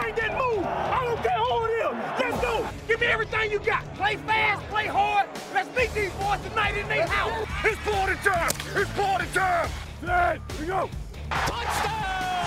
ain't that move. I don't care who it is. Let's go. Give me everything you got. Play fast, play hard. Let's beat these boys tonight in their house. It's party time. It's party time. Hey, we go. Touchdown!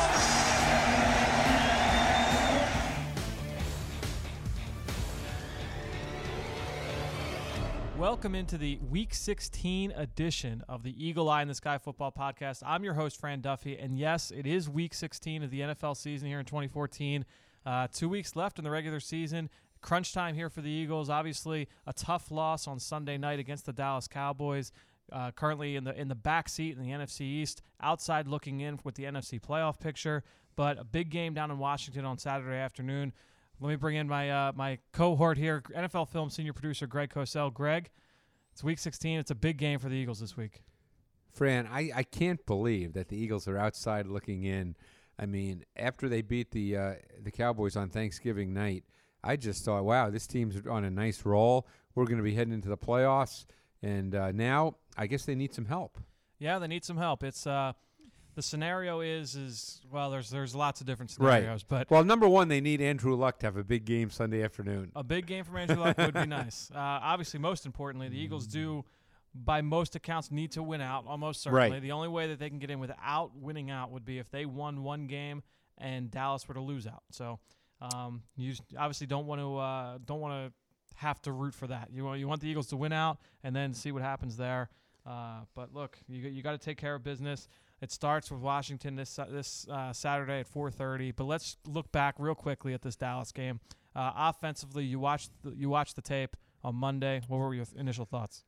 Welcome into the Week 16 edition of the Eagle Eye in the Sky Football Podcast. I'm your host, Fran Duffy, and yes, it is Week 16 of the NFL season here in 2014. 2 weeks left in the regular season. Crunch time here for the Eagles. Obviously, a tough loss on Sunday night against the Dallas Cowboys. Currently in the back seat in the NFC East, outside looking in with the NFC playoff picture, but a big game down in Washington on Saturday afternoon. Let me bring in my cohort here, NFL Film senior producer Greg Cosell. Greg, it's Week 16. It's a big game for the Eagles this week. Fran, I can't believe that the Eagles are outside looking in. I mean, after they beat the Cowboys on Thanksgiving night, I just thought, wow, this team's on a nice roll. We're going to be heading into the playoffs, and now I guess they need some help. Yeah, they need some help. It's the scenario is well, there's lots of different scenarios, right. But well, number one, they need Andrew Luck to have a big game Sunday afternoon. A big game from Andrew Luck would be nice. Obviously, most importantly, the Eagles do, by most accounts, need to win out. Almost certainly, right. The only way that they can get in without winning out would be if they won one game and Dallas were to lose out. So, you obviously don't want to have to root for that. You want the Eagles to win out and then see what happens there. But look, you got to take care of business. It starts with Washington this Saturday at 4:30. But let's look back real quickly at this Dallas game. Offensively, you watched the tape on Monday. What were your initial thoughts?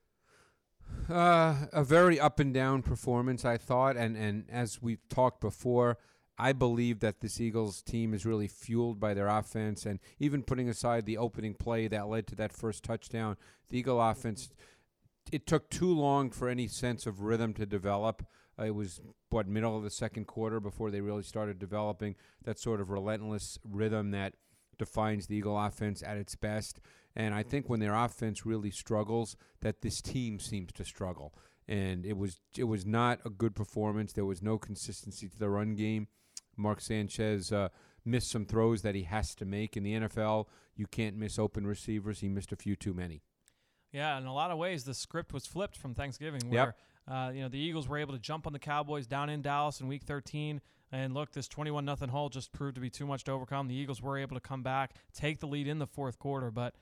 A very up and down performance, I thought, and as we've talked before, I believe that this Eagles team is really fueled by their offense, and even putting aside the opening play that led to that first touchdown, the Eagle offense, it took too long for any sense of rhythm to develop. It was, middle of the second quarter before they really started developing that sort of relentless rhythm that defines the Eagle offense at its best. And I think when their offense really struggles, that this team seems to struggle. And it was not a good performance. There was no consistency to the run game. Mark Sanchez missed some throws that he has to make. In the NFL, you can't miss open receivers. He missed a few too many. Yeah, in a lot of ways, the script was flipped from Thanksgiving, where the Eagles were able to jump on the Cowboys down in Dallas in Week 13, and look, this 21-0 hole just proved to be too much to overcome. The Eagles were able to come back, take the lead in the fourth quarter, but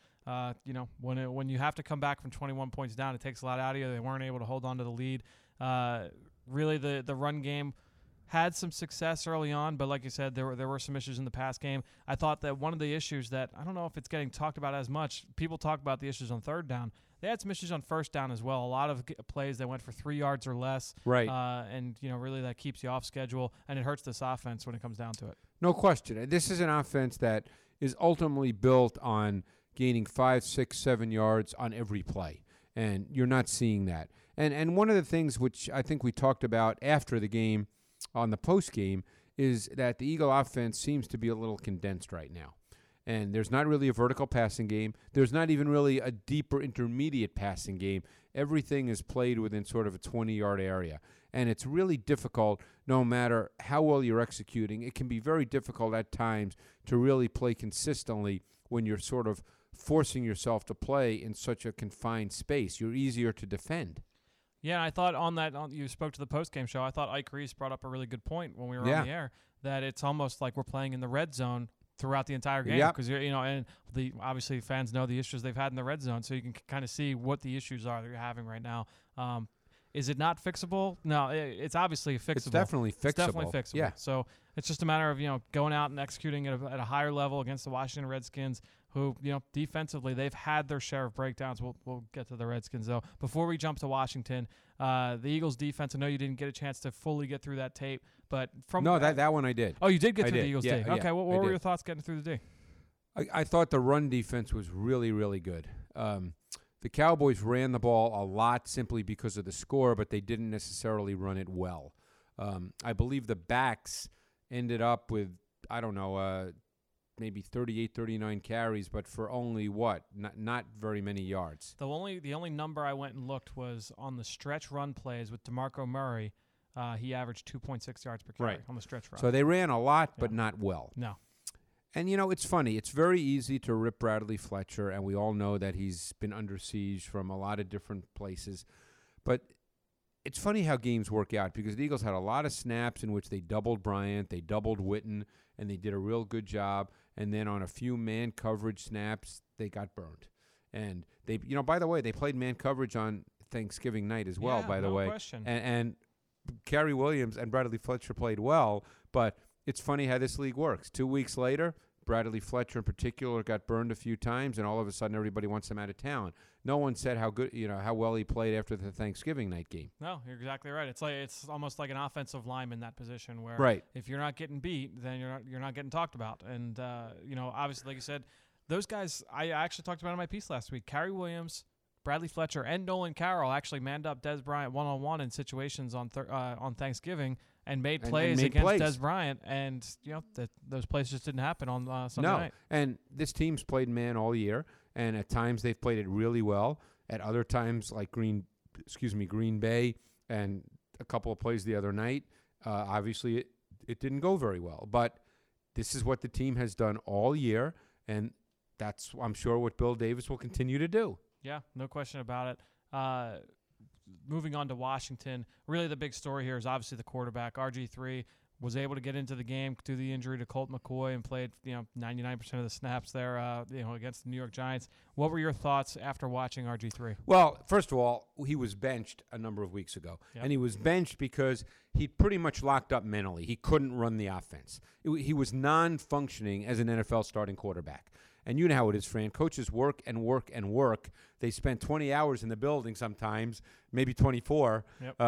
when you have to come back from 21 points down, it takes a lot out of you. They weren't able to hold on to the lead. Really, the run game had some success early on, but like you said, there were some issues in the pass game. I thought that one of the issues that, I don't know if it's getting talked about as much, people talk about the issues on third down. They had some issues on first down as well. A lot of plays that went for 3 yards or less. Right. And really that keeps you off schedule, and it hurts this offense when it comes down to it. No question. This is an offense that is ultimately built on gaining 5, 6, 7 yards on every play, and you're not seeing that. And one of the things which I think we talked about after the game on the post game is that the Eagle offense seems to be a little condensed right now. And there's not really a vertical passing game. There's not even really a deeper intermediate passing game. Everything is played within sort of a 20-yard area. And it's really difficult, no matter how well you're executing. It can be very difficult at times to really play consistently when you're sort of forcing yourself to play in such a confined space. You're easier to defend. Yeah, I thought you spoke to the post-game show. I thought Ike Reese brought up a really good point when we were on the air, that it's almost like we're playing in the red zone throughout the entire game, because and obviously fans know the issues they've had in the red zone, so you can kind of see what the issues are that you're having right now. Is it not fixable? No, it's obviously fixable. It's definitely fixable. It's definitely fixable. Yeah. So it's just a matter of going out and executing at a higher level against the Washington Redskins, who defensively they've had their share of breakdowns. We'll get to the Redskins though. Before we jump to Washington, the Eagles defense. I know you didn't get a chance to fully get through that tape, but that one I did. Oh, you did get through the Eagles tape. Okay, what were your your thoughts getting through the day? I thought the run defense was really, really good. The Cowboys ran the ball a lot simply because of the score, but they didn't necessarily run it well. I believe the backs ended up with, maybe 38, 39 carries, but for only not very many yards. The only number I went and looked was on the stretch run plays with DeMarco Murray. He averaged 2.6 yards per carry on the stretch run. So they ran a lot, but not well. No. And, it's funny. It's very easy to rip Bradley Fletcher, and we all know that he's been under siege from a lot of different places. But it's funny how games work out because the Eagles had a lot of snaps in which they doubled Bryant, they doubled Witten, and they did a real good job. And then on a few man coverage snaps, they got burned. And they, by the way, they played man coverage on Thanksgiving night as well, by the way. Question. And Cary Williams and Bradley Fletcher played well, but it's funny how this league works. 2 weeks later, Bradley Fletcher in particular got burned a few times, and all of a sudden everybody wants him out of town. No one said how good, how well he played after the Thanksgiving night game. No, you're exactly right. It's almost like an offensive lineman in that position where right. if you're not getting beat, then you're not getting talked about. And obviously, like you said, those guys I actually talked about in my piece last week. Cary Williams, Bradley Fletcher, and Nolan Carroll actually manned up Dez Bryant one-on-one in situations on Thanksgiving and made plays against Dez Bryant, and those plays just didn't happen on Sunday night. And this team's played man all year, and at times they've played it really well. At other times, like Green Bay, and a couple of plays the other night, obviously it didn't go very well. But this is what the team has done all year, and that's, I'm sure, what Bill Davis will continue to do. Yeah, no question about it. Moving on to Washington, really the big story here is obviously the quarterback. RG3 was able to get into the game through the injury to Colt McCoy and played 99% of the snaps there against the New York Giants. What were your thoughts after watching RG3? Well, first of all, he was benched a number of weeks ago. Yep. And he was benched because he pretty much locked up mentally. He couldn't run the offense. He was non-functioning as an NFL starting quarterback. And you know how it is, Fran. Coaches work and work and work. They spend 20 hours in the building sometimes, maybe 24,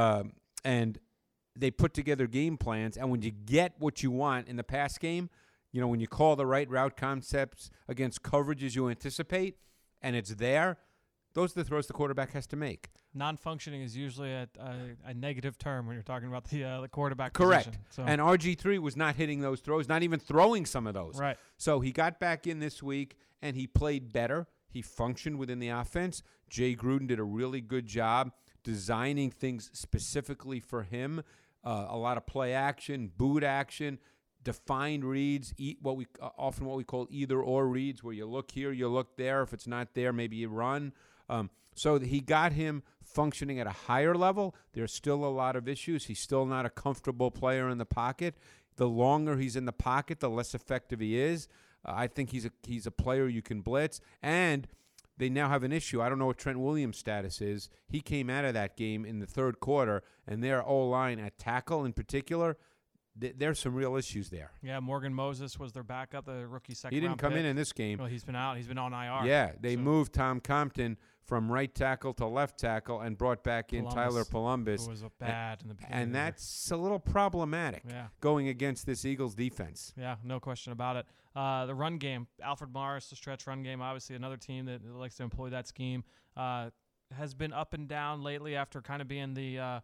and they put together game plans. And when you get what you want in the pass game, when you call the right route concepts against coverages you anticipate, and it's there, those are the throws the quarterback has to make. Non-functioning is usually a negative term when you're talking about the quarterback Correct. position. So. And RG3 was not hitting those throws, not even throwing some of those. Right. So he got back in this week, and he played better. He functioned within the offense. Jay Gruden did a really good job designing things specifically for him. A lot of play action, boot action, defined reads, what we call either-or reads, where you look here, you look there. If it's not there, maybe you run. So he got him functioning at a higher level. There's still a lot of issues. He's still not a comfortable player in the pocket. The longer he's in the pocket, the less effective he is. I think he's a player you can blitz. And they now have an issue. I don't know what Trent Williams' status is. He came out of that game in the third quarter, and their O-line at tackle in particular, there's some real issues there. Yeah, Morgan Moses was their backup, the rookie second-round He didn't come pick. in this game. Well, he's been out. He's been on IR. Yeah, they moved Tom Compton from right tackle to left tackle and brought back in Tyler Polumbus. Who was bad in the beginning. And that's a little problematic going against this Eagles defense. Yeah, no question about it. The run game, Alfred Morris, the stretch run game, obviously another team that likes to employ that scheme, has been up and down lately after kind of being the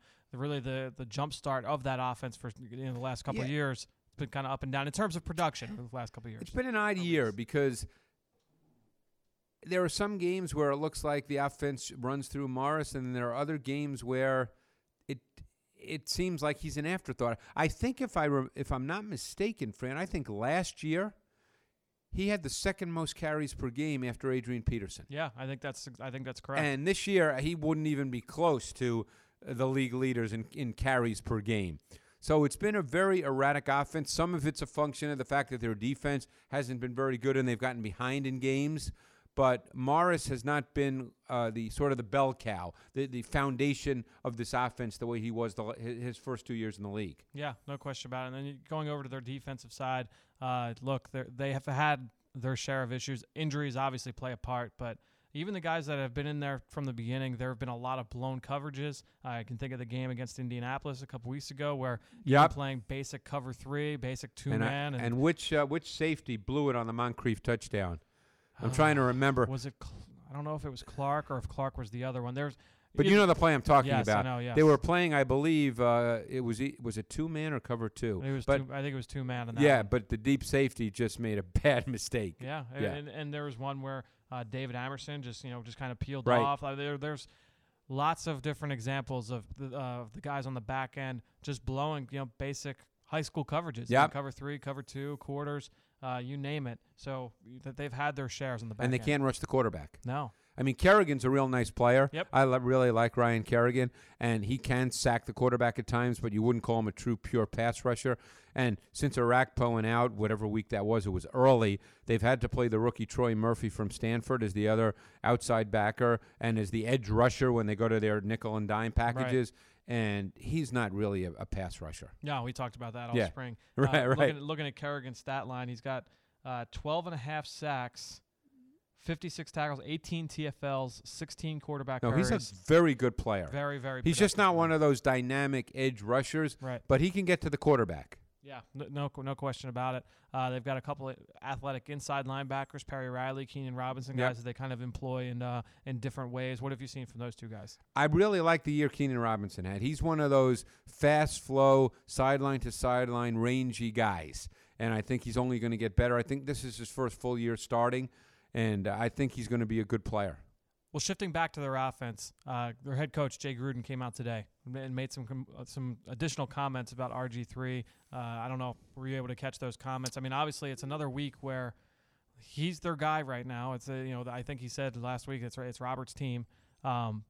jump start of that offense for the last couple of years. It's been kind of up and down in terms of production for the last couple of years. It's been an odd year because there are some games where it looks like the offense runs through Morris, and there are other games where it seems like he's an afterthought. I think if I'm not mistaken, Fran, I think last year he had the second most carries per game after Adrian Peterson. Yeah, I think that's correct. And this year he wouldn't even be close to the league leaders in carries per game. So it's been a very erratic offense. Some of it's a function of the fact that their defense hasn't been very good and they've gotten behind in games. But Morris has not been the bell cow, the foundation of this offense the way he was his first 2 years in the league. Yeah, no question about it. And then going over to their defensive side, they have had their share of issues. Injuries obviously play a part, but even the guys that have been in there from the beginning, there have been a lot of blown coverages. I can think of the game against Indianapolis a couple weeks ago where you're playing basic cover 3, basic 2-man. And which safety blew it on the Moncrief touchdown? I'm trying to remember. Was it? I don't know if it was Clark or if Clark was the other one. But you know the play I'm talking about. I know, yes. They were playing, I believe, it was it 2-man or cover 2? I think it was 2-man. In that one. But the deep safety just made a bad mistake. Yeah. And there was one where David Amerson just kind of peeled off. There's lots of different examples of the guys on the back end just blowing basic high school coverages. Yep. Cover 3, cover 2, quarters, you name it. So that they've had their shares on the back And they end. can't rush the quarterback. No. I mean, Kerrigan's a real nice player. Yep. I really like Ryan Kerrigan, and he can sack the quarterback at times, but you wouldn't call him a true pure pass rusher. And since Arakpo went out, whatever week that was, it was early, they've had to play the rookie Troy Murphy from Stanford as the other outside backer and as the edge rusher when they go to their nickel and dime packages. Right. And he's not really a pass rusher. No, we talked about that all spring. Right. Looking at Kerrigan's stat line, he's got 12.5 sacks, 56 tackles, 18 TFLs, 16 quarterback hurries. He's a very good player. Very, very He's just not one of those dynamic edge rushers, right? But he can get to the quarterback. Yeah, no question about it. They've got a couple of athletic inside linebackers, Perry Riley, Keenan Robinson, guys that they kind of employ in different ways. What have you seen from those two guys? I really like the year Keenan Robinson had. He's one of those fast flow, sideline to sideline, rangy guys, and I think he's only going to get better. I think this is his first full year starting. And I think he's going to be a good player. Well, shifting back to their offense, their head coach, Jay Gruden, came out today and made some additional comments about RG3. I don't know, were you able to catch those comments? I mean, obviously, it's another week where he's their guy right now. It's I think he said last week it's Robert's team. What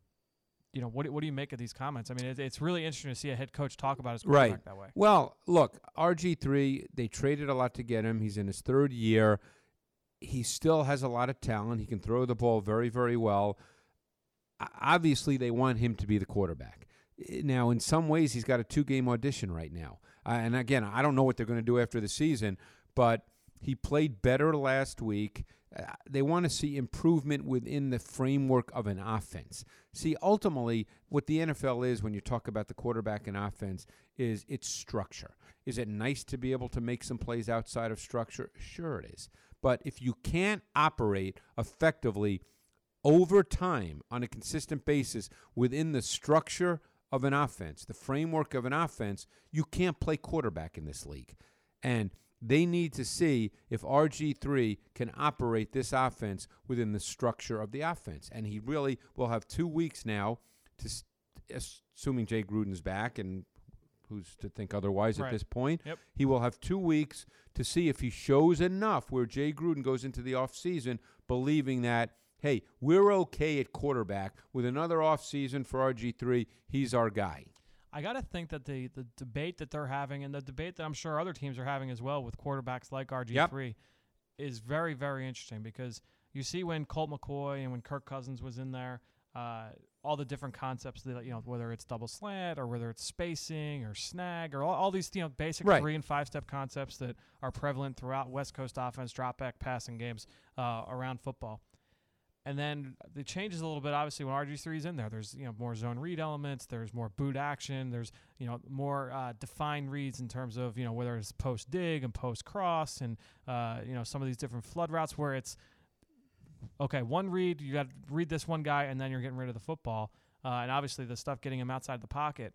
do you make of these comments? I mean, it's really interesting to see a head coach talk about his quarterback that way. Well, look, RG3, they traded a lot to get him. He's in his third year. He still has a lot of talent. He can throw the ball very, very well. Obviously, they want him to be the quarterback. Now, in some ways, he's got a 2-game audition right now. And again, I don't know what they're going to do after the season, but he played better last week. They want to see improvement within the framework of an offense. See, ultimately, what the NFL is when you talk about the quarterback and offense is its structure. Is it nice to be able to make some plays outside of structure? Sure it is. But if you can't operate effectively over time on a consistent basis within the structure of an offense, the framework of an offense, you can't play quarterback in this league. And they need to see if RG3 can operate this offense within the structure of the offense. And he really will have 2 weeks now, assuming Jay Gruden's back, and who's to think otherwise at this point. Yep. He will have 2 weeks to see if he shows enough where Jay Gruden goes into the offseason believing that, hey, we're okay at quarterback. With another offseason for RG3, he's our guy. I got to think that the debate that they're having and the debate that I'm sure other teams are having as well with quarterbacks like RG3 is very, very interesting because you see when Colt McCoy and when Kirk Cousins was in there, all the different concepts that, whether it's double slant or whether it's spacing or snag or all these, basic 3- and 5-step concepts that are prevalent throughout West Coast offense, drop back passing games around football. And then it changes a little bit, obviously, when RG3 is in there. There's, more zone read elements. There's more boot action. There's, more defined reads in terms of, whether it's post-dig and post-cross and, some of these different flood routes where it's, okay, one read, you got to read this one guy, and then you're getting rid of the football. And obviously the stuff getting him outside the pocket.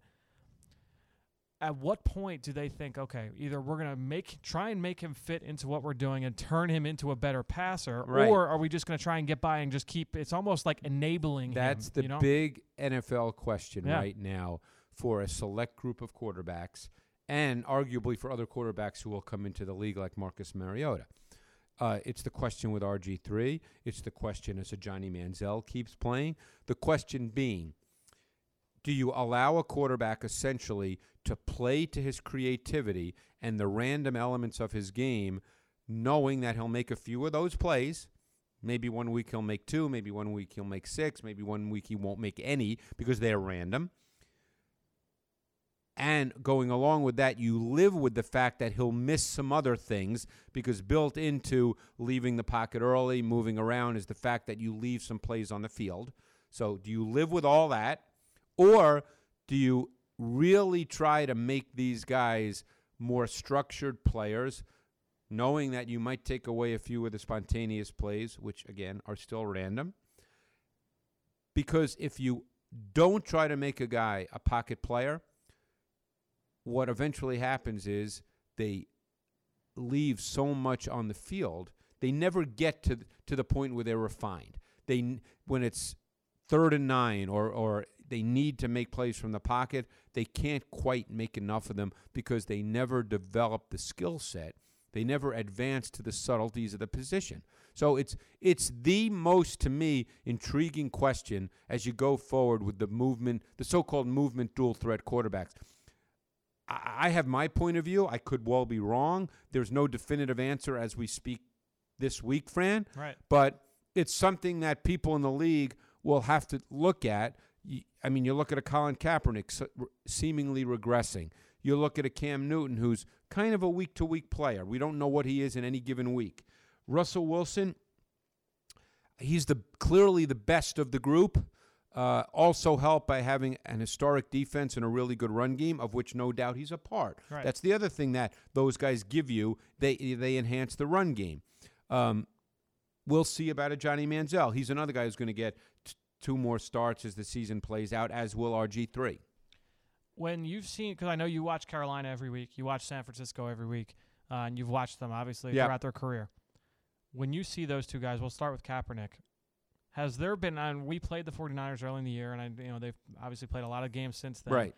At what point do they think, okay, either we're going to try and make him fit into what we're doing and turn him into a better passer, or are we just going to try and get by and just keep – it's almost like enabling That's him. the big NFL question right now for a select group of quarterbacks and arguably for other quarterbacks who will come into the league like Marcus Mariota. It's the question with RG3. It's the question as a Johnny Manziel keeps playing. The question being, do you allow a quarterback essentially to play to his creativity and the random elements of his game, knowing that he'll make a few of those plays? Maybe 1 week he'll make 2, maybe 1 week he'll make 6, maybe 1 week he won't make any because they're random. And going along with that, you live with the fact that he'll miss some other things because built into leaving the pocket early, moving around, is the fact that you leave some plays on the field. So do you live with all that? Or do you really try to make these guys more structured players, knowing that you might take away a few of the spontaneous plays, which, again, are still random? Because if you don't try to make a guy a pocket player, what eventually happens is they leave so much on the field, they never get to the point where they're refined. When it's 3rd and 9 or they need to make plays from the pocket. They can't quite make enough of them because they never develop the skill set. They never advance to the subtleties of the position. So it's the most, to me, intriguing question as you go forward with the movement, the so-called movement dual threat quarterbacks. I have my point of view. I could well be wrong. There's no definitive answer as we speak this week, Fran. Right. But it's something that people in the league will have to look at. I mean, you look at a Colin Kaepernick seemingly regressing. You look at a Cam Newton who's kind of a week-to-week player. We don't know what he is in any given week. Russell Wilson, he's clearly the best of the group. Also helped by having an historic defense and a really good run game, of which no doubt he's a part. Right. That's the other thing that those guys give you. They enhance the run game. We'll see about a Johnny Manziel. He's another guy who's going to get 2 more starts as the season plays out, as will RG3. When you've seen, because I know you watch Carolina every week, you watch San Francisco every week, and you've watched them, obviously, throughout their career. When you see those two guys, we'll start with Kaepernick. Has there been, and we played the 49ers early in the year, and they've obviously played a lot of games since then. Right.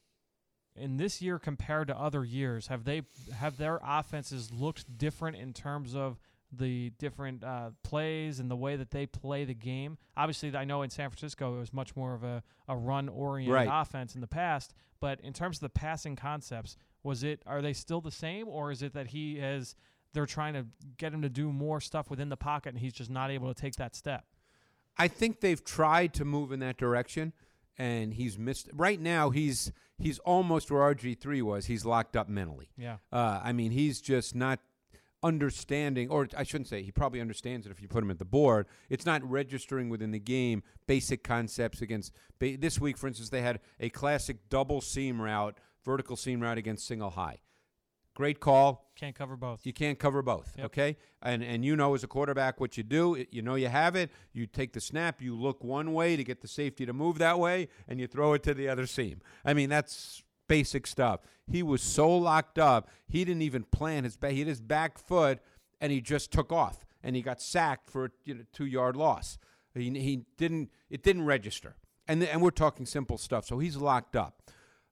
In this year compared to other years, have their offenses looked different in terms of the different plays and the way that they play the game? Obviously, I know in San Francisco it was much more of a run-oriented offense in the past, but in terms of the passing concepts, are they still the same, or is it that they're trying to get him to do more stuff within the pocket and he's just not able to take that step? I think they've tried to move in that direction, and he's missed. Right now, he's almost where RG3 was. He's locked up mentally. Yeah. I mean, he's just not understanding, or I shouldn't say, he probably understands it if you put him at the board. It's not registering within the game basic concepts against. This week, for instance, they had a classic double seam route, vertical seam route against single high. Great call. Can't cover both. You can't cover both, Yep. okay? And as a quarterback what you do, you have it. You take the snap, you look one way to get the safety to move that way, and you throw it to the other seam. I mean, that's basic stuff. He was so locked up, he didn't even plan his back. He hit his back foot, and he just took off, and he got sacked for a 2-yard loss. It didn't register. And we're talking simple stuff, so he's locked up.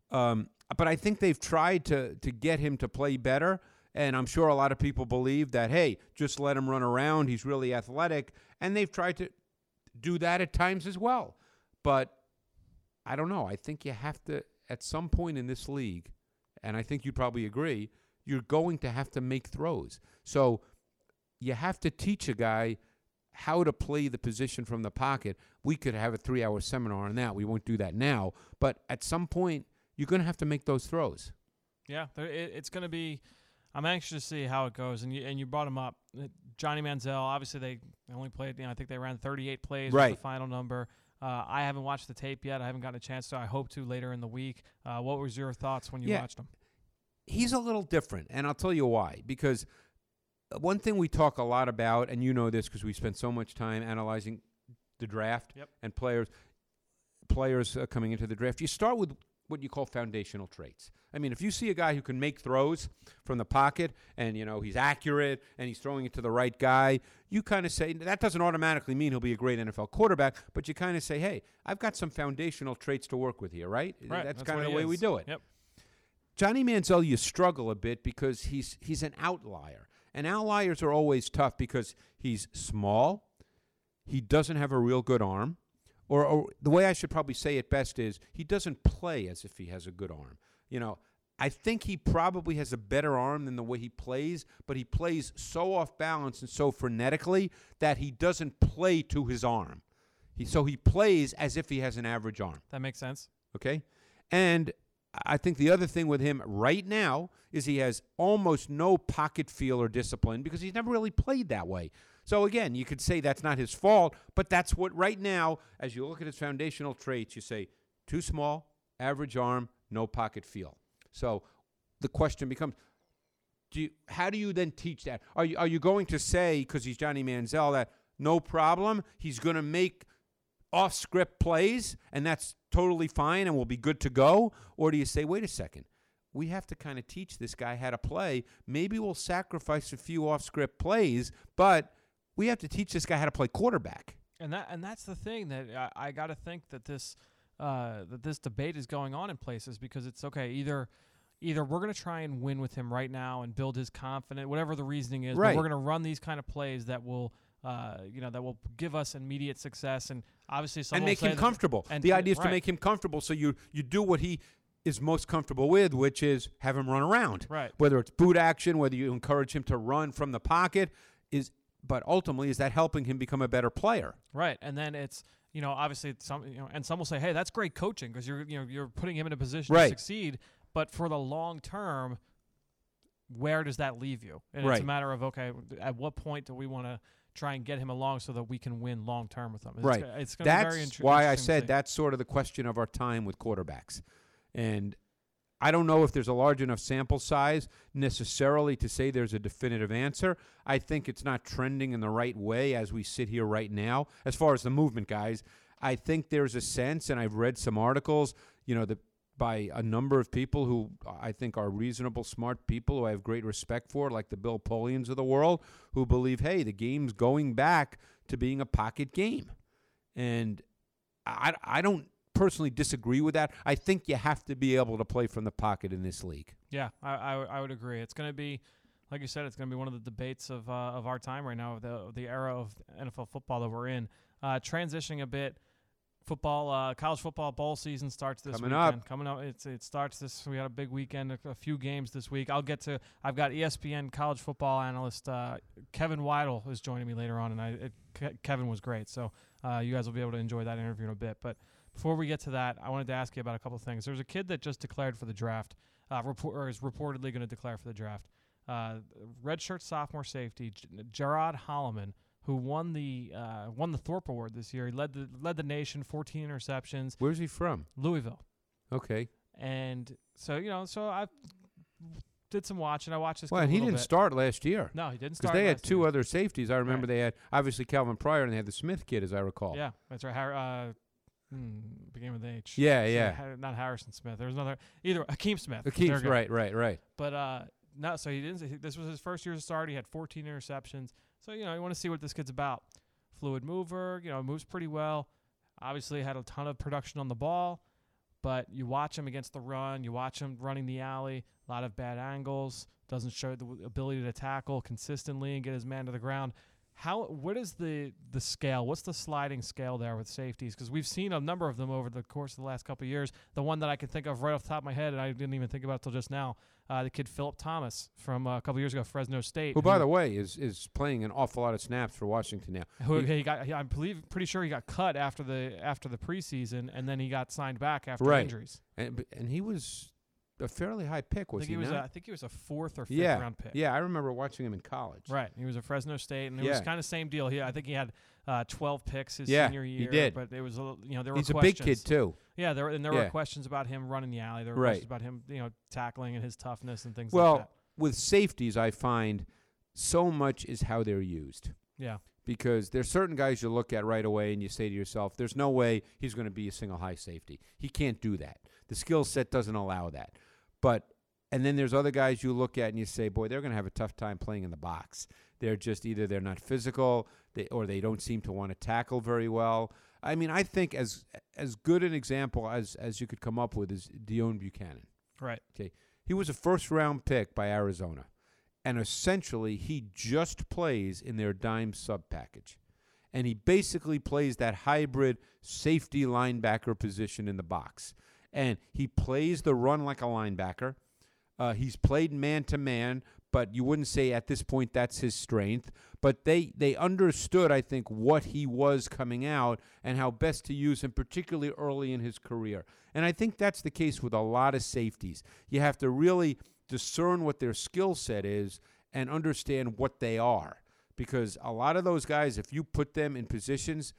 But I think they've tried to get him to play better, and I'm sure a lot of people believe that, hey, just let him run around. He's really athletic, and they've tried to do that at times as well. But I don't know. I think you have to, at some point in this league, and I think you'd probably agree, you're going to have to make throws. So you have to teach a guy how to play the position from the pocket. We could have a 3-hour seminar on that. We won't do that now. But at some point, you're going to have to make those throws. Yeah, it's going to be – I'm anxious to see how it goes. And you brought him up. Johnny Manziel, obviously they only played – I think they ran 38 plays was the final number. I haven't watched the tape yet. I haven't gotten a chance to. I hope to later in the week. What was your thoughts when you watched him? He's a little different, and I'll tell you why. Because one thing we talk a lot about, and you know this because we spent so much time analyzing the draft and players coming into the draft, you start with what you call foundational traits. I mean, if you see a guy who can make throws from the pocket and, he's accurate and he's throwing it to the right guy, you kind of say, that doesn't automatically mean he'll be a great NFL quarterback, but you kind of say, hey, I've got some foundational traits to work with here, right? That's kind of the way we do it. Yep. Johnny Manziel, you struggle a bit because he's an outlier. And outliers are always tough because he's small, he doesn't have a real good arm, or the way I should probably say it best is he doesn't play as if he has a good arm. I think he probably has a better arm than the way he plays, but he plays so off balance and so frenetically that he doesn't play to his arm. So he plays as if he has an average arm. That makes sense. Okay? And I think the other thing with him right now is he has almost no pocket feel or discipline because he's never really played that way. So, again, you could say that's not his fault, but that's what right now, as you look at his foundational traits, you say too small, average arm, no pocket feel. So the question becomes, how do you then teach that? Are you going to say, because he's Johnny Manziel, that no problem, he's going to make off-script plays and that's totally fine and we'll be good to go? Or do you say, wait a second, we have to kind of teach this guy how to play. Maybe we'll sacrifice a few off-script plays, but we have to teach this guy how to play quarterback. And that's the thing that I got to think that this that this debate is going on in places, because it's okay. Either we're going to try and win with him right now and build his confidence, whatever the reasoning is. Right. But we're going to run these kind of plays that will, that will give us immediate success, and obviously and make him comfortable. And the idea is to right. make him comfortable, so you do what he is most comfortable with, which is have him run around. Right. Whether it's boot action, whether you encourage him to run from the pocket, but ultimately, is that helping him become a better player? Right. And then it's, obviously and some will say, hey, that's great coaching because you're putting him in a position to succeed. But for the long term, where does that leave you? And it's a matter of, okay, at what point do we want to try and get him along so that we can win long term with him? It's going to be very interesting. That's why I said that's sort of the question of our time with quarterbacks. And I don't know if there's a large enough sample size necessarily to say there's a definitive answer. I think it's not trending in the right way as we sit here right now. As far as the movement, guys, I think there's a sense, and I've read some articles, by a number of people who I think are reasonable, smart people who I have great respect for, like the Bill Polians of the world, who believe, hey, the game's going back to being a pocket game. And I don't personally disagree with that. I think you have to be able to play from the pocket in this league. Yeah, I would agree. It's going to be, like you said, it's going to be one of the debates of our time right now, the era of NFL football that we're in. Transitioning a bit, college football bowl season starts this weekend. Coming up, it starts this. We had a big weekend, a few games this week. I've got ESPN college football analyst Kevin Weidel is joining me later on, and Kevin was great. So you guys will be able to enjoy that interview in a bit. But before we get to that, I wanted to ask you about a couple of things. There's a kid that just declared for the draft, or is reportedly going to declare for the draft. Redshirt sophomore safety Gerard Holloman, who won the Thorpe Award this year. He led the nation, 14 interceptions. Where's he from? Louisville. Okay. And so I did some watching. I watched this. Well, and he didn't start last year. No, he didn't start. Because they had two other safeties. I remember they had obviously Calvin Pryor, and they had the Smith kid, as I recall. Yeah, that's right. Began with H. Yeah. Not Harrison Smith. There was another Hakeem Smith. Hakeem, right. But no, so he didn't. This was his first year as a starter. He had 14 interceptions. So, you want to see what this kid's about. Fluid mover, moves pretty well. Obviously had a ton of production on the ball, but you watch him against the run. You watch him running the alley, a lot of bad angles, doesn't show the ability to tackle consistently and get his man to the ground. What is the scale? What's the sliding scale there with safeties? Because we've seen a number of them over the course of the last couple of years. The one that I can think of right off the top of my head, and I didn't even think about it till just now, the kid Philip Thomas from a couple of years ago, Fresno State. Who, by the way, is playing an awful lot of snaps for Washington now. I'm pretty sure he got cut after the preseason, and then he got signed back after injuries. And he was a fairly high pick, was he not? I think he was a 4th or 5th round pick. Yeah, I remember watching him in college. Right. He was at Fresno State, and it was kind of same deal. I think he had 12 picks his senior year. He did. But it was, there were He's questions. a big kid, too. Yeah, there were questions about him running the alley. There were questions about him, tackling and his toughness and things like that. Well, with safeties, I find so much is how they're used. Yeah. Because there's certain guys you look at right away and you say to yourself, there's no way he's going to be a single high safety. He can't do that. The skill set doesn't allow that. And then there's other guys you look at and you say, boy, they're going to have a tough time playing in the box. They're just either they're not physical or they don't seem to want to tackle very well. I mean, I think as good an example as you could come up with is Deone Bucannon. Right. Okay. He was a first-round pick by Arizona, and essentially he just plays in their dime sub package. And he basically plays that hybrid safety linebacker position in the box. And he plays the run like a linebacker. He's played man-to-man, but you wouldn't say at this point that's his strength. But they understood, I think, what he was coming out and how best to use him, particularly early in his career. And I think that's the case with a lot of safeties. You have to really discern what their skill set is and understand what they are. Because a lot of those guys, if you put them in positions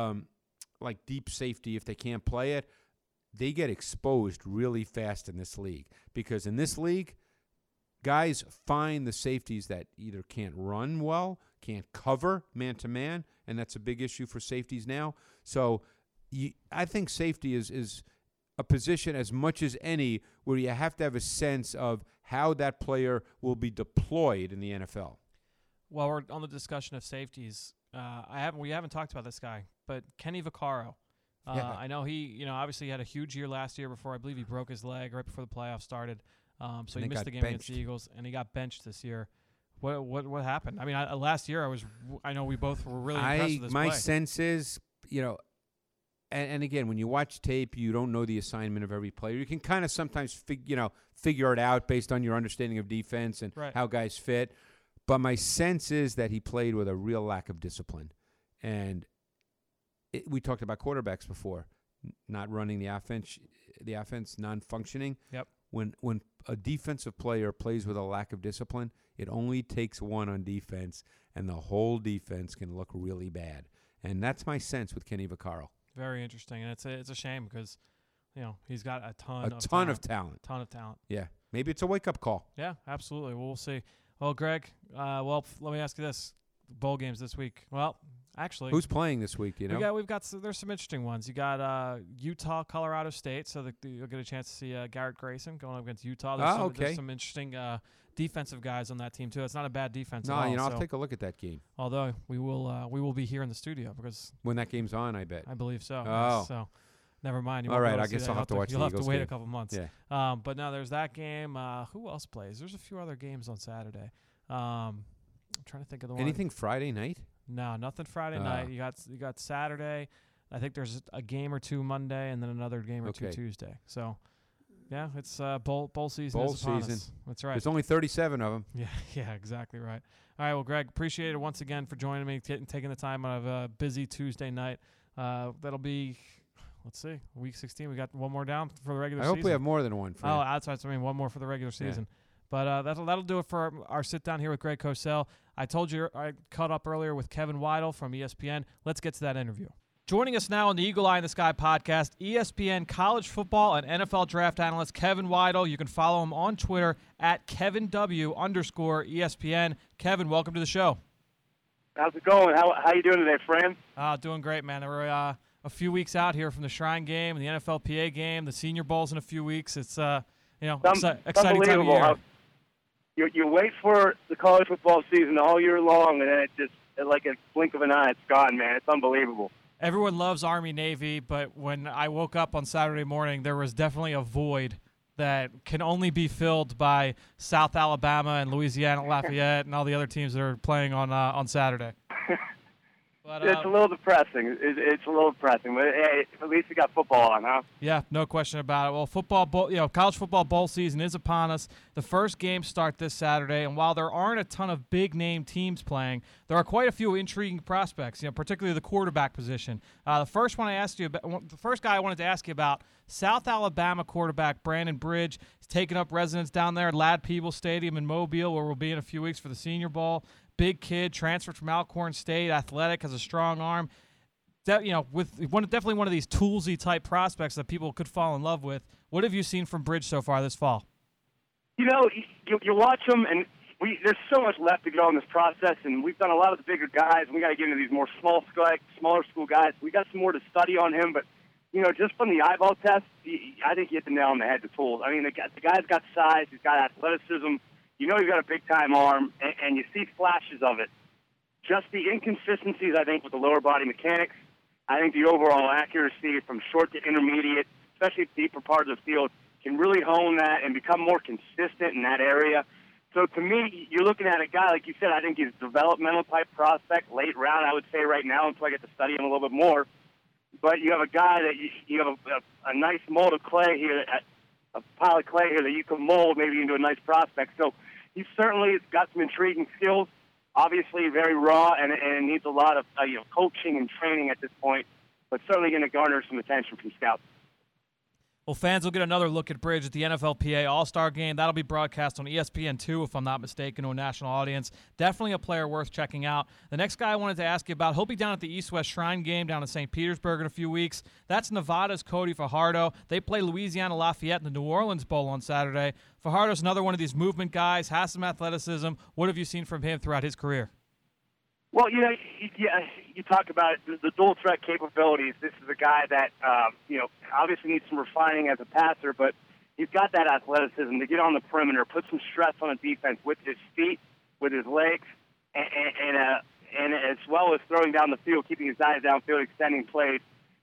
like deep safety, if they can't play it, they get exposed really fast in this league. Because in this league, guys find the safeties that either can't run well, can't cover man-to-man, and that's a big issue for safeties now. So I think safety is a position as much as any where you have to have a sense of how that player will be deployed in the NFL. While we're on the discussion of safeties, we haven't talked about this guy, but Kenny Vaccaro. I know he, obviously he had a huge year last year before I believe he broke his leg right before the playoffs started. So he missed the game against the Eagles, and he got benched this year. What happened? I mean, last year I know we both were really impressed with this my play. sense is, and again, when you watch tape, you don't know the assignment of every player. You can kind of sometimes figure it out based on your understanding of defense and how guys fit. But my sense is that he played with a real lack of discipline. And we talked about quarterbacks before, not running the offense, non-functioning. Yep. When a defensive player plays with a lack of discipline, it only takes one on defense, and the whole defense can look really bad. And that's my sense with Kenny Vaccaro. Very interesting, and it's a shame because, he's got a ton of talent. Ton of talent. Yeah, maybe it's a wake-up call. Yeah, absolutely. We'll see. Well, Greg, let me ask you this: bowl games this week. Well, actually, who's playing this week? Do you know? There's some interesting ones. You got Utah, Colorado State, so you'll get a chance to see Garrett Grayson going up against Utah. There's some interesting defensive guys on that team too. It's not a bad defense. No, at all, I'll take a look at that game. Although we will be here in the studio because when that game's on, I bet. I believe so. Oh, so never mind. All right, I guess I'll have to watch the Eagles. You'll have to wait game. a couple months. Yeah. But now there's that game. Who else plays? There's a few other games on Saturday. I'm trying to think of the one. Anything Friday night? No, nothing Friday night. You got Saturday. I think there's a game or two Monday, and then another game or two Tuesday. So, yeah, it's bowl season. Bowl is upon season. us. That's right. There's only 37 of them. Yeah, exactly right. All right, well, Greg, appreciate it once again for joining me, taking the time out of a busy Tuesday night. That'll be, let's see, week 16. We got one more down for the regular season. I hope we have more than one. That's right. I mean, one more for the regular season. Yeah. But that'll do it for our sit down here with Greg Cosell. I told you I caught up earlier with Kevin Weidl from ESPN. Let's get to that interview. Joining us now on the Eagle Eye in the Sky podcast, ESPN college football and NFL draft analyst Kevin Weidl. You can follow him on Twitter at KevinW_ESPN. Kevin, welcome to the show. How's it going? How you doing today, friend? Doing great, man. We're a few weeks out here from the Shrine Game and the NFLPA game, the Senior Bowl's in a few weeks. It's exciting time of year. You wait for the college football season all year long, and then it just, like a blink of an eye, it's gone, man. It's unbelievable. Everyone loves Army-Navy, but when I woke up on Saturday morning, there was definitely a void that can only be filled by South Alabama and Louisiana Lafayette and all the other teams that are playing on Saturday. But, it's a little depressing. It's a little depressing, but hey, at least we got football on, huh? Yeah, no question about it. Well, college football bowl season is upon us. The first games start this Saturday, and while there aren't a ton of big-name teams playing, there are quite a few intriguing prospects. Particularly the quarterback position. The first guy I wanted to ask you about, South Alabama quarterback Brandon Bridge is taking up residence down there at Ladd-Peebles Stadium in Mobile, where we'll be in a few weeks for the Senior Bowl. Big kid, transferred from Alcorn State, athletic, has a strong arm. Definitely one of these toolsy type prospects that people could fall in love with. What have you seen from Bridge so far this fall? You watch him, and there's so much left to go in this process, and we've done a lot of the bigger guys, and we got to get into these more smaller school guys. We got some more to study on him, but just from the eyeball test, I think you hit the nail on the head. The tools. I mean, the guy's got size, he's got athleticism. He's got a big-time arm, and you see flashes of it. Just the inconsistencies, I think, with the lower body mechanics. I think the overall accuracy from short to intermediate, especially deeper parts of the field, can really hone that and become more consistent in that area. So to me, you're looking at a guy, like you said, I think he's a developmental-type prospect, late round, I would say right now, until I get to study him a little bit more. But you have a guy that you have a nice mold of clay here, a pile of clay here that you can mold maybe into a nice prospect. So he's certainly got some intriguing skills, obviously very raw, and needs a lot of coaching and training at this point, but certainly going to garner some attention from scouts. Well, fans will get another look at Bridge at the NFLPA All-Star Game. That'll be broadcast on ESPN2, if I'm not mistaken, to a national audience. Definitely a player worth checking out. The next guy I wanted to ask you about, he'll be down at the East-West Shrine Game down in St. Petersburg in a few weeks. That's Nevada's Cody Fajardo. They play Louisiana Lafayette in the New Orleans Bowl on Saturday. Fajardo's another one of these movement guys, has some athleticism. What have you seen from him throughout his career? Well, you talk about the dual threat capabilities. This is a guy that, obviously needs some refining as a passer, but he's got that athleticism to get on the perimeter, put some stress on the defense with his feet, with his legs, and as well as throwing down the field, keeping his eyes downfield, extending plays.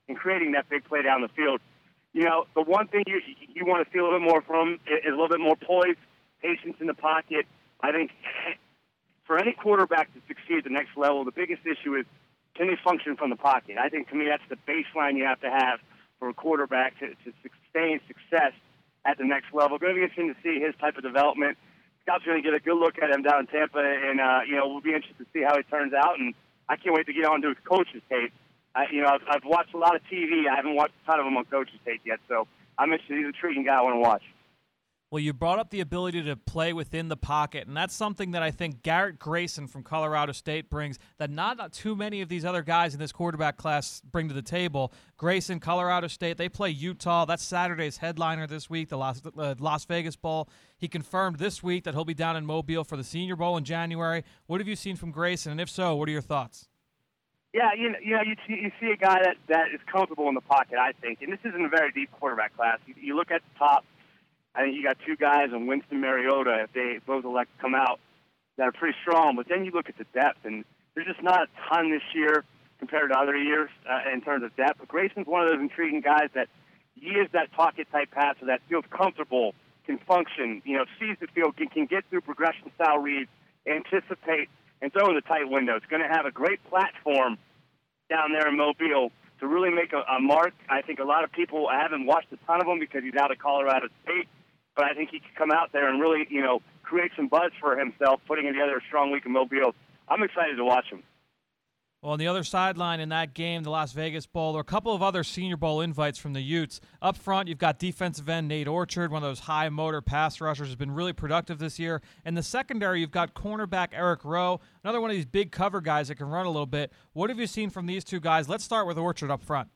and creating that big play down the field. You know, the one thing you want to see a little bit more from him is a little bit more poise, patience in the pocket. I think for any quarterback to succeed at the next level, the biggest issue is, can they function from the pocket? I think, to me, that's the baseline you have to have for a quarterback to sustain success at the next level. Going to be interesting to see his type of development. Scott's going to get a good look at him down in Tampa, and, we'll be interested to see how he turns out, and I can't wait to get on to his coach's tape. I've watched a lot of TV. I haven't watched a ton of them on coach's tape yet, so I'm interested. He's an intriguing guy I want to watch. Well, you brought up the ability to play within the pocket, and that's something that I think Garrett Grayson from Colorado State brings that not too many of these other guys in this quarterback class bring to the table. Grayson, Colorado State, they play Utah. That's Saturday's headliner this week, the Las Vegas Bowl. He confirmed this week that he'll be down in Mobile for the Senior Bowl in January. What have you seen from Grayson, and if so, what are your thoughts? Yeah, you see a guy that is comfortable in the pocket, I think, and this isn't a very deep quarterback class. You look at the top. I think you got two guys in Winston Mariota, if they both elect to come out, that are pretty strong. But then you look at the depth, and there's just not a ton this year compared to other years in terms of depth. But Grayson's one of those intriguing guys that he is that pocket-type passer that feels comfortable, can function, sees the field, can get through progression-style reads, anticipate, and throw in the tight window. It's going to have a great platform down there in Mobile to really make a mark. I think a lot of people haven't watched a ton of him because he's out of Colorado State. But I think he could come out there and really, create some buzz for himself, putting together a strong week in Mobile. I'm excited to watch him. Well, on the other sideline in that game, the Las Vegas Bowl, there are a couple of other Senior Bowl invites from the Utes. Up front, you've got defensive end Nate Orchard, one of those high-motor pass rushers, has been really productive this year. In the secondary, you've got cornerback Eric Rowe, another one of these big cover guys that can run a little bit. What have you seen from these two guys? Let's start with Orchard up front.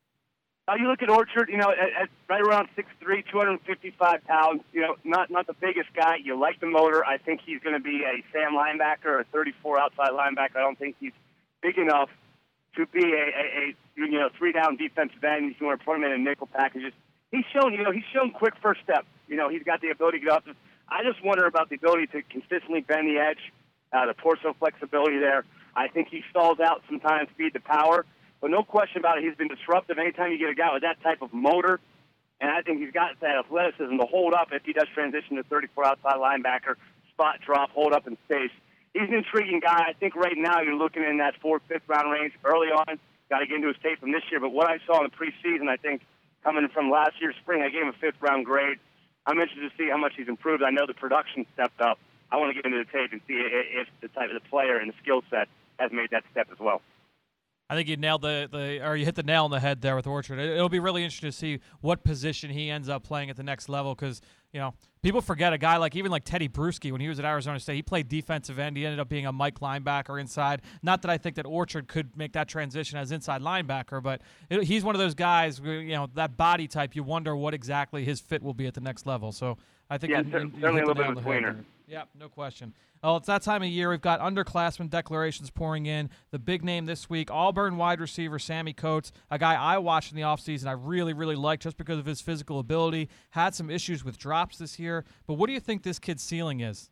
You look at Orchard, at right around 6'3", 255 pounds, not the biggest guy. You like the motor. I think he's going to be a Sam linebacker, a 34 outside linebacker. I don't think he's big enough to be a three-down defensive end. If you want to put him in a nickel packages. He's shown quick first step. He's got the ability to get up. I just wonder about the ability to consistently bend the edge, the torso flexibility there. I think he stalls out sometimes, speed to power. But no question about it, he's been disruptive anytime you get a guy with that type of motor. And I think he's got that athleticism to hold up if he does transition to 34 outside linebacker, spot drop, hold up in space. He's an intriguing guy. I think right now you're looking in that 4th, 5th round range early on. Got to get into his tape from this year. But what I saw in the preseason, I think, coming from last year's spring, I gave him a 5th round grade. I'm interested to see how much he's improved. I know the production stepped up. I want to get into the tape and see if the type of the player and the skill set has made that step as well. I think you nailed you hit the nail on the head there with Orchard. It'll be really interesting to see what position he ends up playing at the next level because, people forget a guy like Teddy Bruschi when he was at Arizona State. He played defensive end. He ended up being a Mike linebacker inside. Not that I think that Orchard could make that transition as inside linebacker, but he's one of those guys, that body type, you wonder what exactly his fit will be at the next level. So I think certainly a little bit of a tweener. Yeah, no question. Well, it's that time of year. We've got underclassmen declarations pouring in. The big name this week, Auburn wide receiver Sammy Coates, a guy I watched in the offseason I really, really liked just because of his physical ability. Had some issues with drops this year. But what do you think this kid's ceiling is?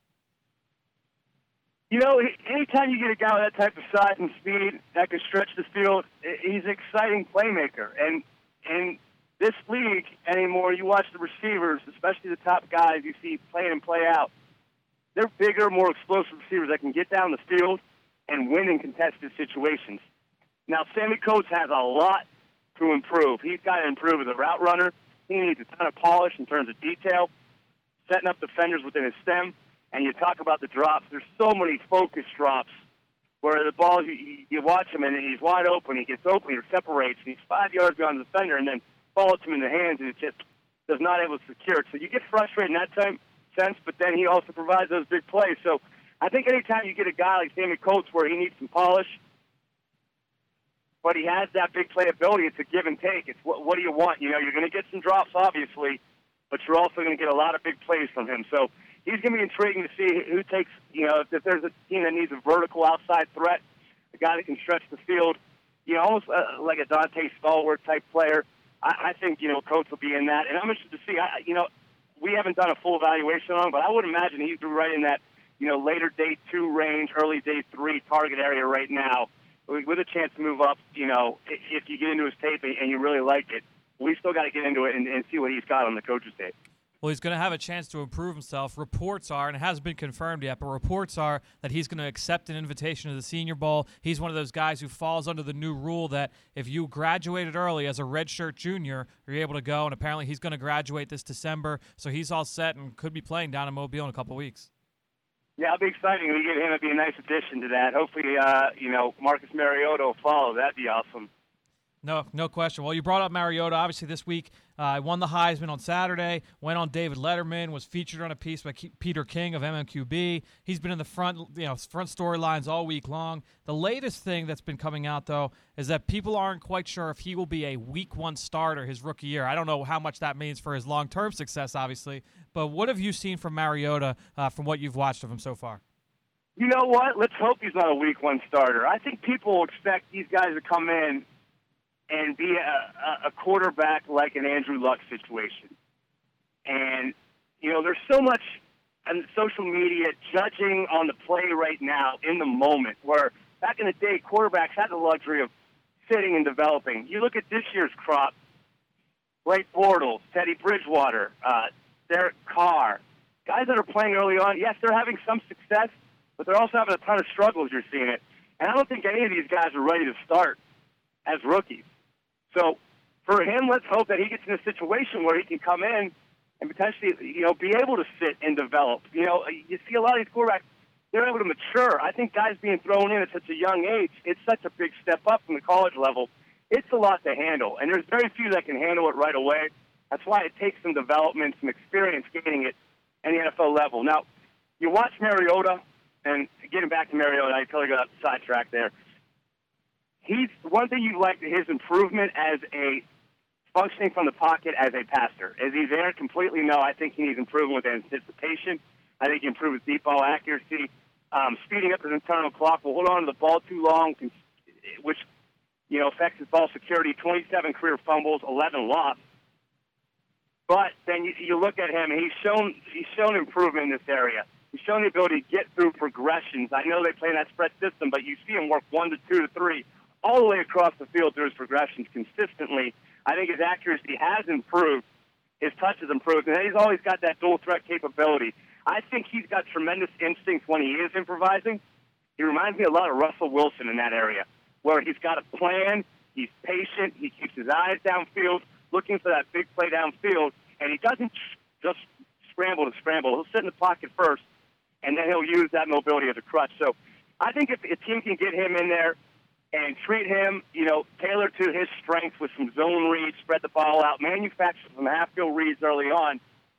Anytime you get a guy with that type of size and speed that can stretch the field, he's an exciting playmaker. And in this league anymore, you watch the receivers, especially the top guys you see play in and play out. They're bigger, more explosive receivers that can get down the field and win in contested situations. Now, Sammy Coates has a lot to improve. He's got to improve as a route runner. He needs a ton of polish in terms of detail, setting up defenders within his stem. And you talk about the drops. There's so many focus drops where the ball, you watch him, and he's wide open. He gets open, he separates, and he's 5 yards beyond the defender, and then falls him in the hands, and it just does not able to secure it. So you get frustrated in that sense, but then he also provides those big plays. So I think anytime you get a guy like Sammy Coates where he needs some polish, but he has that big playability, it's a give and take. It's what do you want? You're going to get some drops, obviously, but you're also going to get a lot of big plays from him. So he's going to be intriguing to see who takes, if there's a team that needs a vertical outside threat, a guy that can stretch the field, almost like a Dante Stallworth type player. I think, Coates will be in that. And I'm interested to see, we haven't done a full evaluation on him, but I would imagine he's right in that, later day 2 range, early day 3 target area right now. with a chance to move up, if you get into his tape and you really like it. We still got to get into it and see what he's got on the coach's tape. Well, he's going to have a chance to improve himself. Reports are, and it hasn't been confirmed yet, but reports are that he's going to accept an invitation to the Senior Bowl. He's one of those guys who falls under the new rule that if you graduated early as a redshirt junior, you're able to go, and apparently he's going to graduate this December, so he's all set and could be playing down in Mobile in a couple weeks. Yeah, it'll be exciting. We get him. It'd be a nice addition to that. Hopefully, Marcus Mariota will follow. That'd be awesome. No question. Well, you brought up Mariota. Obviously, this week, won the Heisman on Saturday, went on David Letterman, was featured on a piece by Peter King of MMQB. He's been in the front storylines all week long. The latest thing that's been coming out, though, is that people aren't quite sure if he will be a Week 1 starter his rookie year. I don't know how much that means for his long-term success, obviously, but what have you seen from Mariota from what you've watched of him so far? You know what? Let's hope he's not a Week 1 starter. I think people expect these guys to come in and be a quarterback like an Andrew Luck situation. And, there's so much on social media judging on the play right now in the moment, where back in the day, quarterbacks had the luxury of sitting and developing. You look at this year's crop, Blake Bortles, Teddy Bridgewater, Derek Carr, guys that are playing early on. Yes, they're having some success, but they're also having a ton of struggles. You're seeing it. And I don't think any of these guys are ready to start as rookies. So for him, let's hope that he gets in a situation where he can come in and potentially, be able to sit and develop. You see a lot of these quarterbacks, they're able to mature. I think guys being thrown in at such a young age, it's such a big step up from the college level. It's a lot to handle, and there's very few that can handle it right away. That's why it takes some development, some experience getting it at the NFL level. Now, you watch Mariota, and getting back to Mariota, I totally got sidetracked there. He's one thing you like his improvement as a functioning from the pocket as a passer. Is he there completely? No, I think he needs improvement with anticipation. I think he improved his deep ball accuracy, speeding up his internal clock. Will hold on to the ball too long, which affects his ball security. 27 career fumbles, 11 lost. But then you look at him, and he's shown improvement in this area. He's shown the ability to get through progressions. I know they play in that spread system, but you see him work 1 to 2 to 3. All the way across the field through his progressions consistently. I think his accuracy has improved. His touch has improved. And he's always got that dual-threat capability. I think he's got tremendous instincts when he is improvising. He reminds me a lot of Russell Wilson in that area, where he's got a plan, he's patient, he keeps his eyes downfield, looking for that big play downfield, and he doesn't just scramble. He'll sit in the pocket first, and then he'll use that mobility as a crutch. So I think if a team can get him in there and treat him, tailor to his strengths with some zone reads, spread the ball out, manufacture some half-field reads early on,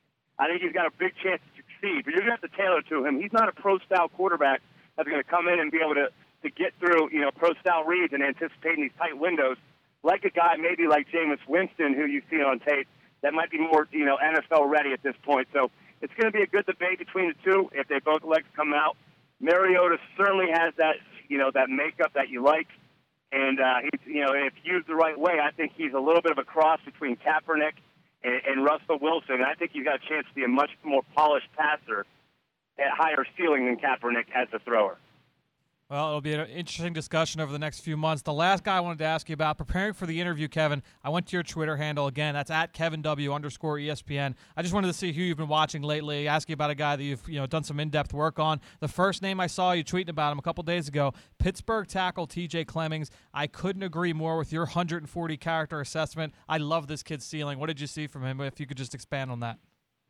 I think he's got a big chance to succeed. But you're going to have to tailor to him. He's not a pro-style quarterback that's going to come in and be able to get through, pro-style reads and anticipating these tight windows, like a guy maybe like Jameis Winston, who you've seen on tape, that might be more, NFL ready at this point. So it's going to be a good debate between the two if they both legs come out. Mariota certainly has that, that makeup that you like. And, if used the right way, I think he's a little bit of a cross between Kaepernick and Russell Wilson. And I think he's got a chance to be a much more polished passer at higher ceiling than Kaepernick as a thrower. Well, it'll be an interesting discussion over the next few months. The last guy I wanted to ask you about, preparing for the interview, Kevin, I went to your Twitter handle again. That's at KevinW_ESPN. I just wanted to see who you've been watching lately, ask you about a guy that you've done some in-depth work on. The first name I saw you tweeting about him a couple days ago, Pittsburgh tackle T.J. Clemmings. I couldn't agree more with your 140 character assessment. I love this kid's ceiling. What did you see from him? If you could just expand on that.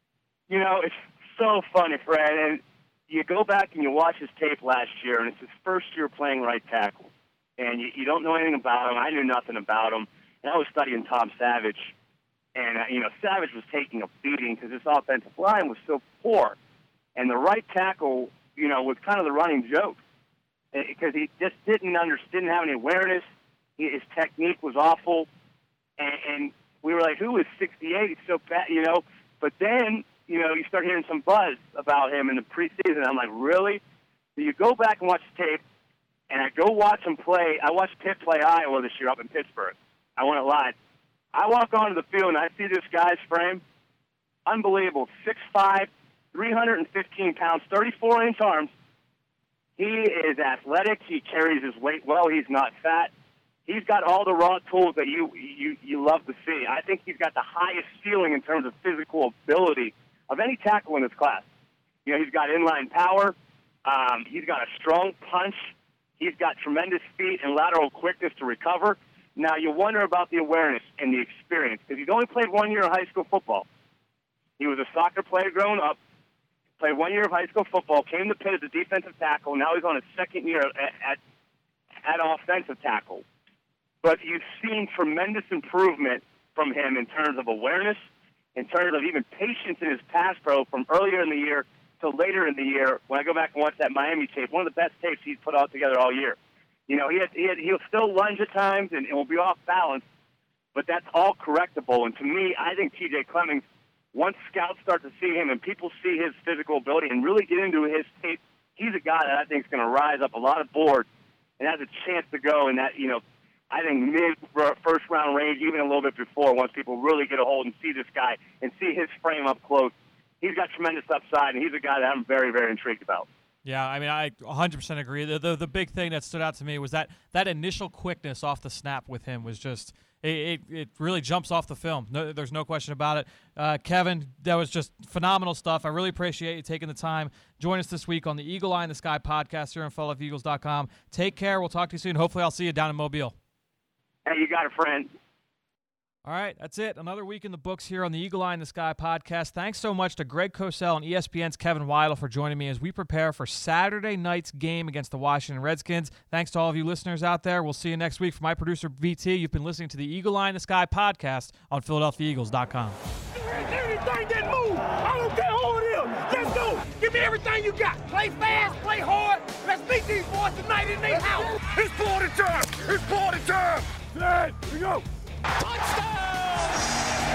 It's so funny, Fred, and you go back and you watch his tape last year, and it's his first year playing right tackle. And you don't know anything about him. I knew nothing about him. And I was studying Tom Savage. And, Savage was taking a beating because his offensive line was so poor. And the right tackle, was kind of the running joke because he just didn't have any awareness. His technique was awful. And we were like, who is 68? He's so bad, But then, you start hearing some buzz about him in the preseason. I'm like, really? So you go back and watch the tape, and I go watch him play. I watched Pitt play Iowa this year up in Pittsburgh. I went live. I walk onto the field, and I see this guy's frame. Unbelievable. 6'5", 315 pounds, 34-inch arms. He is athletic. He carries his weight well. He's not fat. He's got all the raw tools that you love to see. I think he's got the highest ceiling in terms of physical ability of any tackle in this class. You know, he's got inline power. He's got a strong punch. He's got tremendous feet and lateral quickness to recover. Now, you wonder about the awareness and the experience because he's only played 1 year of high school football. He was a soccer player growing up, played 1 year of high school football, came to Pitt as a defensive tackle. Now he's on his second year at offensive tackle. But you've seen tremendous improvement from him in terms of awareness, in terms of even patience in his pass pro from earlier in the year to later in the year. When I go back and watch that Miami tape, one of the best tapes he's put out together all year. You know, he'll still lunge at times and will be off balance, but that's all correctable. And to me, I think T.J. Clemmings, once scouts start to see him and people see his physical ability and really get into his tape, he's a guy that I think is going to rise up a lot of boards and has a chance to go in that, you know, I think mid-first round range, even a little bit before, once people really get a hold and see this guy and see his frame up close. He's got tremendous upside, and he's a guy that I'm very, very intrigued about. Yeah, I mean, I 100% agree. The big thing that stood out to me was that initial quickness off the snap with him was just it really jumps off the film. No, there's no question about it. Kevin, that was just phenomenal stuff. I really appreciate you taking the time. Join us this week on the Eagle Eye in the Sky podcast here on PhiladelphiaEagles.com. Take care. We'll talk to you soon. Hopefully I'll see you down in Mobile. Hey, you got a friend. All right, that's it. Another week in the books here on the Eagle Eye in the Sky podcast. Thanks so much to Greg Cosell and ESPN's Kevin Weidel for joining me as we prepare for Saturday night's game against the Washington Redskins. Thanks to all of you listeners out there. We'll see you next week. For my producer, VT, you've been listening to the Eagle Eye in the Sky podcast on PhiladelphiaEagles.com. Anything that move, I don't care who it is. Let's go. Give me everything you got. Play fast, play hard. Let's beat these boys tonight in their house. It's party time. It's party time. Here we go. Touchdown!